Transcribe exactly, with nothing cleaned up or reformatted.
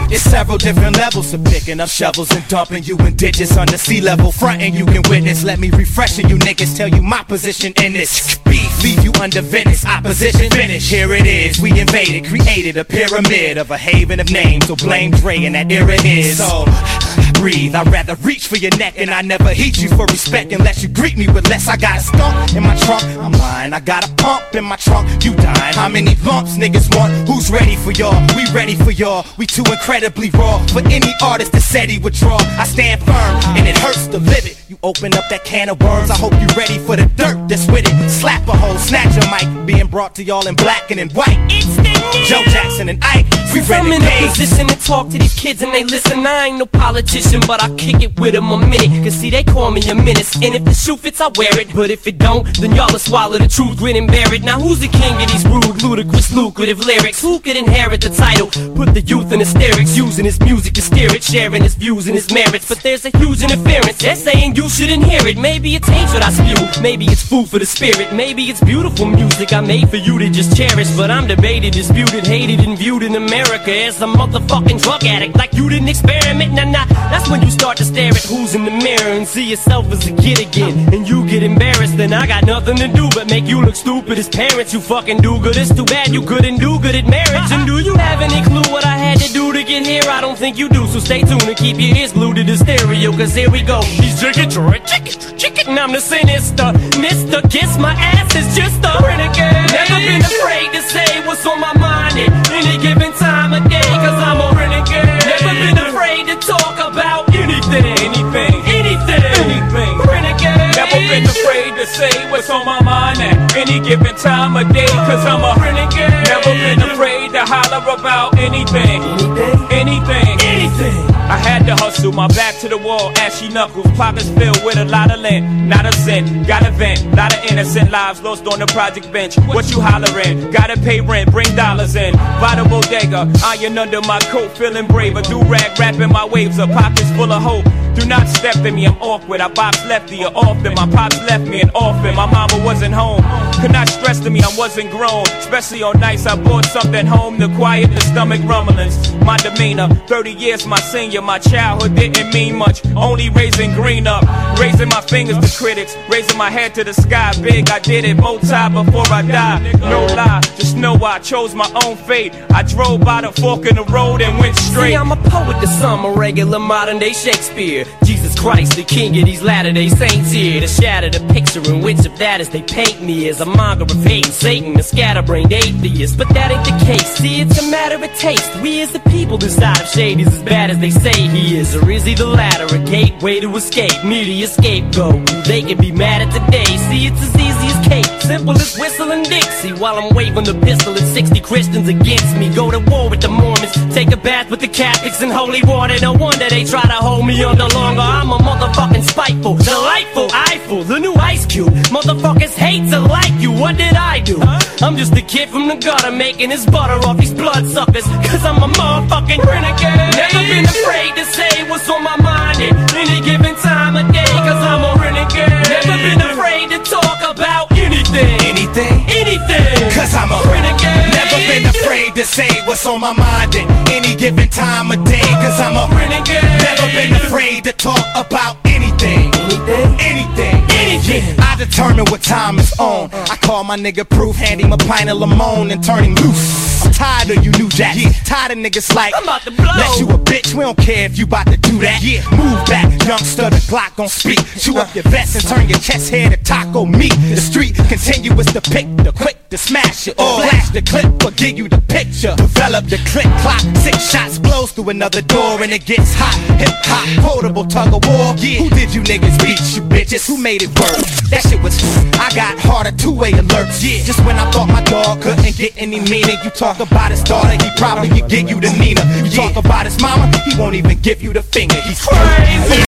It's several different levels of picking up shovels and dumping you in ditches under sea level. Fronting you can witness. Let me refreshen you niggas. Tell you my position in this beef. Leave you under Venice. Opposition finish. Here it is. We invaded, created a pyramid of a haven of names. So blame Dre and that era is. So breathe. I'd rather reach for your neck and I never heat you for respect unless you greet me with less. I got a stump in my trunk. I'm lying. I got a pump in my trunk. You dying. How many lumps niggas want? Who's ready for y'all? We ready for y'all. We too incredibly raw for any artist that said he would draw. I stand firm and it hurts to live it. You open up that can of worms. I hope you ready for the dirt that's with it. Slap a hole, snatch a mic. Being brought to y'all in black and in white. It's the Joe Jackson and Ike. We Since I'm in a position to talk to these kids and they listen, I ain't no politician, but I kick it with them a minute. Cause see, they call me a menace, and if the shoe fits, I wear it. But if it don't, then y'all will swallow the truth, grin and bear it. Now who's the king of these rude, ludicrous, lucrative lyrics? Who could inherit the title? Put the youth in hysterics, using his music to steer it, sharing his views and his merits. But there's a huge interference, they're saying you shouldn't hear it. Maybe it's hate what I spew, maybe it's food for the spirit. Maybe it's beautiful music I made for you to just cherish. But I'm debated, disputed, hated, and viewed in America as a motherfucking drug addict. Like you didn't experiment, nah nah. That's when you start to stare at who's in the mirror and see yourself as a kid again. And you get embarrassed, then I got nothing to do but make you look stupid as parents. You fucking do good, it's too bad you couldn't do good at marriage. And do you have any clue what I had to do to get here? I don't think you do, so stay tuned and keep your ears glued to the stereo. Cause here we go. He's chicken, chicken, chicken, and I'm the sinister Mister Kiss my ass is just a renegade. Never been afraid to say what's on my mind at any given time of day. Cause I'm a renegade. Never been afraid to talk about anything, anything, anything, anything. Renegade. Never been afraid to say what's on my mind at any given time of day. Cause I'm a renegade. Never been afraid to holler about anything, anything, anything, anything. I had to hustle, my back to the wall, ashy knuckles, pockets filled with a lot of lint, not a cent, got a vent, lot of innocent lives lost on the project bench. What you hollering? Gotta pay rent, bring dollars in. Vital bodega, iron under my coat, feeling brave. A do-rag wrapping my waves up, pockets full of hope. Do not step in me, I'm awkward. I box lefty or often. My pops left me an orphan. My mama wasn't home. Could not stress to me, I wasn't grown. Especially on nights I brought something home to quiet the stomach rumblings. My demeanor, thirty years my senior. My childhood didn't mean much. Only raising green up. Raising my fingers to critics. Raising my head to the sky. Big, I did it multi before I died. No lie, just know I chose my own fate. I drove by the fork in the road and went straight. See, I'm a poet to some, a regular modern day Shakespeare. Jesus Christ, the king of these latter-day saints here to shatter the picture in which of that as they paint me as a monger of hate and Satan, a scatterbrained atheist. But that ain't the case, see, it's a matter of taste. We as the people decide if shade is as bad as they say he is, or is he the latter, a gateway to escape, me the scapegoat. They can be mad at today, see, it's as easy as cake, simple as whistling Dixie, while I'm waving the pistol at sixty Christians against me. Go to war with the Mormons, take a bath with the Catholics in holy water. No wonder they try to hold me under longer. I'm a motherfucking spiteful, delightful, eyeful, the new Ice Cube. Motherfuckers hate to like you, what did I do? I'm just a kid from the gutter making his butter off these bloodsuckers. Cause I'm a motherfucking renegade. Never been afraid to say what's on my mind at any given time of day. Cause I'm a renegade. Never been afraid to talk about anything, anything, anything. Cause I'm a renegade. Never been afraid to say what's on my mind at any given time of day. Cause I'm a renegade. Never been afraid to talk about anything, anything, anything, anything. I determine what time is on. I call my nigga Proof, hand him a pint of Limon and turn him loose. I'm tired of you new jacks, yeah. Tired of niggas like I'm about to blow. Let you a bitch, we don't care if you about to do that. Yeah, move back, youngster, the Glock gon' speak. Chew up your vest and turn your chest hair to taco meat. The street continuous to pick, the quick to smash it. Or flash the clip or give you the picture. Develop the click clock, six shots blows through another door and it gets hot. Hip hop, quotable tug of war. Yeah, who did you niggas beat, you bitches? Who made it work? That shit was I got harder two-way alerts. Yeah, just when I thought my dog couldn't get any meaner. You talk about his daughter, he probably could give you the Nina. You talk about his mama, he won't even give you the finger. He's crazy.